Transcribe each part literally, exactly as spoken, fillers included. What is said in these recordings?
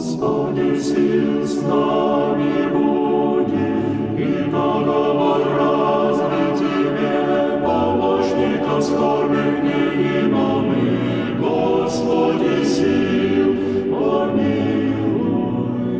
Господи, сил с нами буди, и договор разве Тебе, помощников скорбных не имамы, Господи, сил, помилуй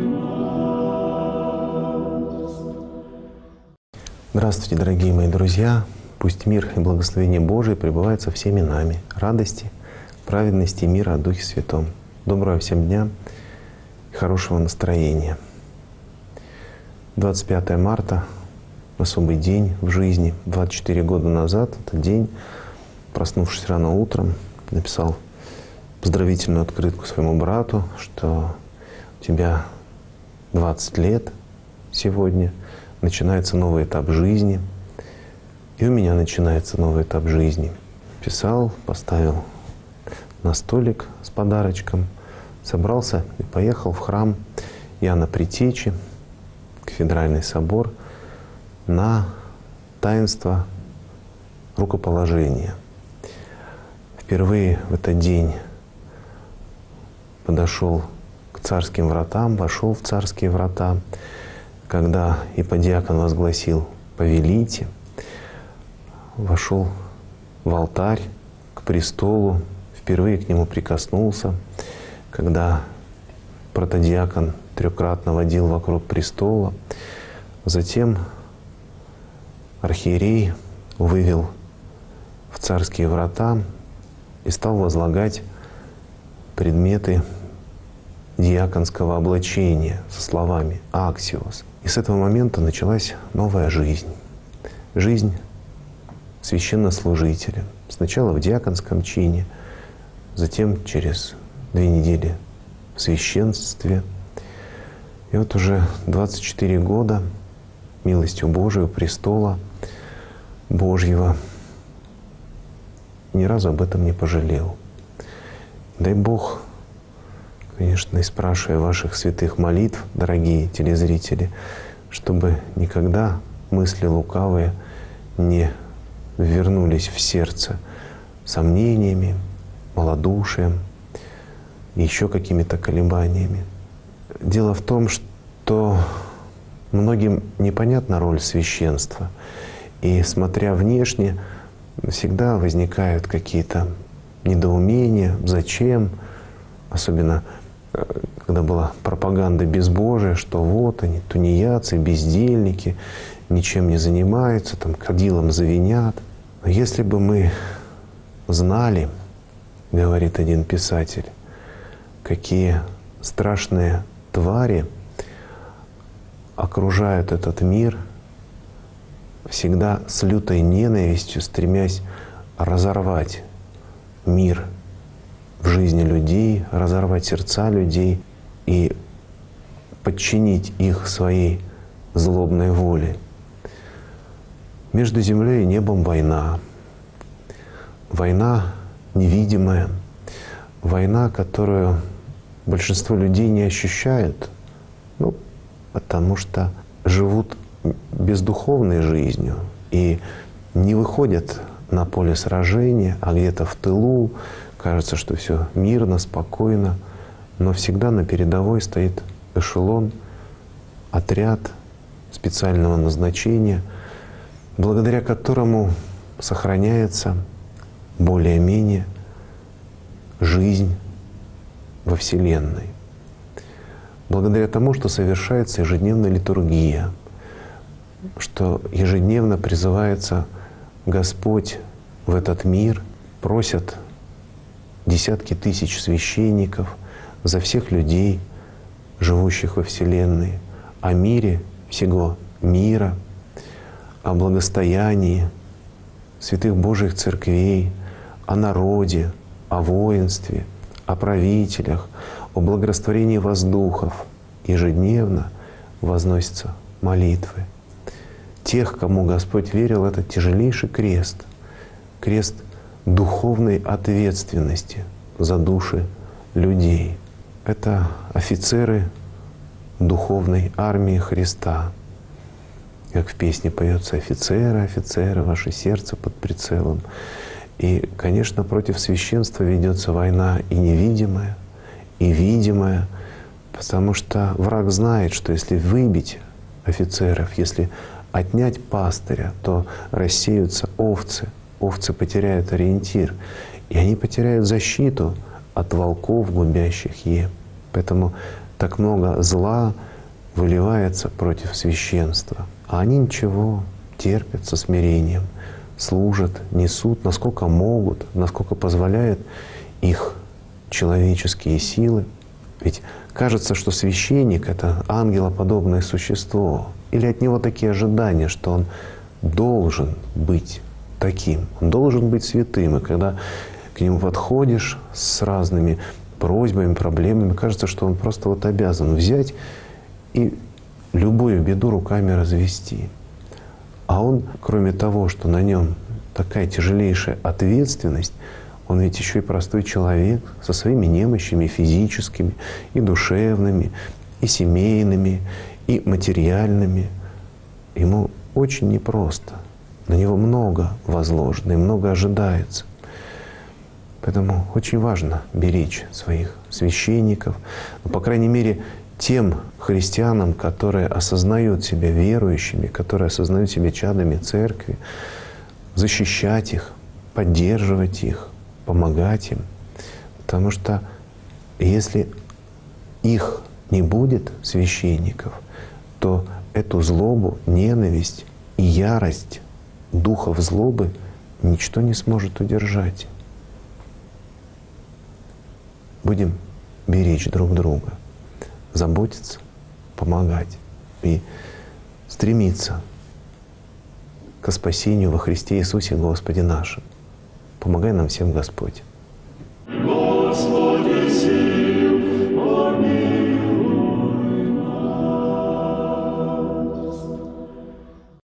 нас. Здравствуйте, дорогие мои друзья! Пусть мир и благословение Божие пребывают со всеми нами, радости, праведности и мира о Духе Святом. Доброго всем дня и хорошего настроения. двадцать пятое марта — особый день в жизни. двадцать четыре года назад этот день, проснувшись рано утром, написал поздравительную открытку своему брату, что у тебя двадцать лет сегодня, начинается новый этап жизни. И у меня начинается новый этап жизни. Писал, поставил на столик с подарочком, собрался и поехал в храм Иоанна Предтечи, кафедральный собор, на таинство рукоположения. Впервые в этот день подошел к царским вратам, вошел в царские врата, когда иподиакон возгласил «Повелите», вошел в алтарь, к престолу, впервые к нему прикоснулся, когда протодиакон трёхкратно водил вокруг престола. Затем архиерей вывел в царские врата и стал возлагать предметы диаконского облачения со словами «Аксиос». И с этого момента началась новая жизнь. Жизнь священнослужителя. Сначала в диаконском чине, затем через две недели в священстве. И вот уже двадцать четыре года милостью Божию престола Божьего ни разу об этом не пожалел. Дай Бог, конечно, и спрашивая ваших святых молитв, дорогие телезрители, чтобы никогда мысли лукавые не вернулись в сердце сомнениями, малодушием, еще какими-то колебаниями. Дело в том, что многим непонятна роль священства, и, смотря внешне, всегда возникают какие-то недоумения, зачем, особенно когда была пропаганда безбожия, что вот они, тунеядцы, бездельники, ничем не занимаются, там кадилом завинят. Но если бы мы знали, говорит один писатель, какие страшные твари окружают этот мир, всегда с лютой ненавистью стремясь разорвать мир в жизни людей, разорвать сердца людей и подчинить их своей злобной воле. Между землей и небом война. Война невидимая, война, которую большинство людей не ощущают, ну, потому что живут бездуховной жизнью и не выходят на поле сражения, а где-то в тылу. Кажется, что все мирно, спокойно, но всегда на передовой стоит эшелон, отряд специального назначения, благодаря которому сохраняется более-менее жизнь во Вселенной. Благодаря тому, что совершается ежедневная литургия, что ежедневно призывается Господь в этот мир, просят десятки тысяч священников за всех людей, живущих во Вселенной, о мире всего мира, о благостоянии святых Божьих церквей, о народе, о воинстве, о правителях, о благорастворении воздухов. Ежедневно возносятся молитвы тех, кому Господь верил этот тяжелейший крест, крест духовной ответственности за души людей. Это офицеры духовной армии Христа. Как в песне поется: «Офицеры, офицеры, ваше сердце под прицелом». И, конечно, против священства ведется война и невидимая, и видимая, Потому что враг знает, что если выбить офицеров, если отнять пастыря, то рассеются овцы. Овцы потеряют ориентир, и они потеряют защиту от волков, губящих е. Поэтому так много зла выливается против священства. А они ничего, терпят со смирением, служат, несут, насколько могут, насколько позволяют их человеческие силы. Ведь кажется, что священник — это ангелоподобное существо. Или от него такие ожидания, что он должен быть таким, он должен быть святым. И когда к нему подходишь с разными просьбами, проблемами, кажется, что он просто вот обязан взять и любую беду руками развести. А он, кроме того, что на нем такая тяжелейшая ответственность, он ведь еще и простой человек со своими немощами физическими, и душевными, и семейными, и материальными. Ему очень непросто. На него много возложено и много ожидается. Поэтому очень важно беречь своих священников, ну, по крайней мере, тем христианам, которые осознают себя верующими, которые осознают себя чадами церкви, защищать их, поддерживать их, помогать им. Потому что если их не будет, священников, то эту злобу, ненависть и ярость духов злобы ничто не сможет удержать. Будем беречь друг друга, заботиться, помогать и стремиться к спасению во Христе Иисусе Господе нашим. Помогай нам всем Господь.